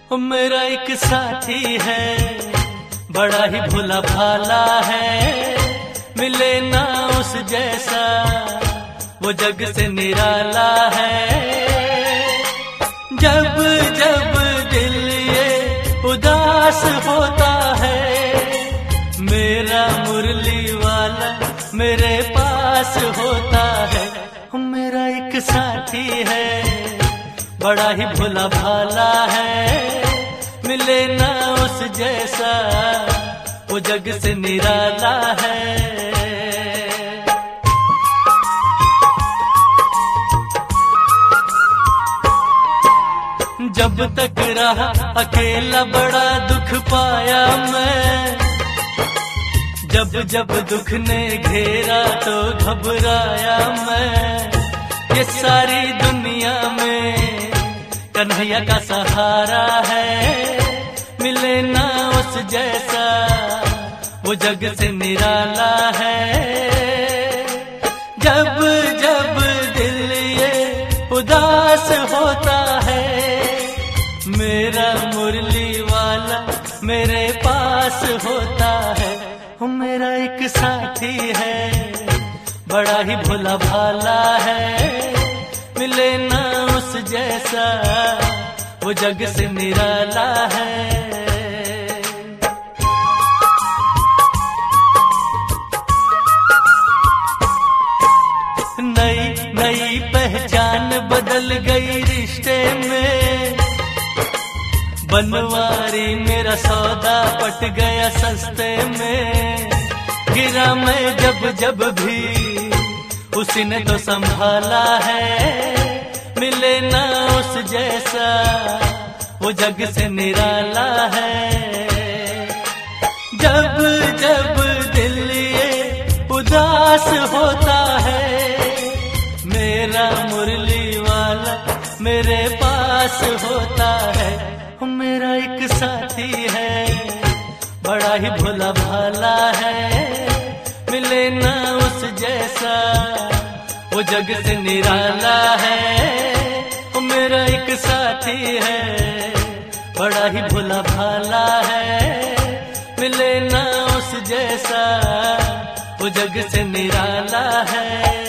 मेरा एक साथी है, बड़ा ही भोला भाला है, मिले ना उस जैसा वो जग से निराला है। जब जब दिल ये उदास होता है, मेरा मुरली वाला मेरे पास होता है। मेरा एक साथी है, बड़ा ही भोला भाला है, मिले ना उस जैसा वो जग से निराला है। जब तक रहा अकेला बड़ा दुख पाया मैं, जब जब दुख ने घेरा तो घबराया मैं। ये सारी दुनिया में कन्हैया का सहारा है, मिले ना उस जैसा वो जग से निराला है। जब जब दिल ये उदास होता है, मेरा मुरली वाला मेरे पास होता है। मेरा एक साथी है, बड़ा ही भोला भाला है, मिले ना उस जैसा वो जग से निराला है। नई नई पहचान बदल गई रिश्ते में, बनवारी मेरा सौदा पट गया सस्ते में। गिरा मैं जब जब भी उसी ने तो संभाला है, मिले ना उस जैसा वो जग से निराला है। जब जब दिल ये उदास होता है, मेरा मुरली वाला मेरे पास होता है। मेरा एक साथी है, बड़ा ही भोला भाला है, मिले ना उस जैसा वो जग से निराला है। मेरा एक साथी है, बड़ा ही भोला भाला है, मिले ना उस जैसा वो जग से निराला है।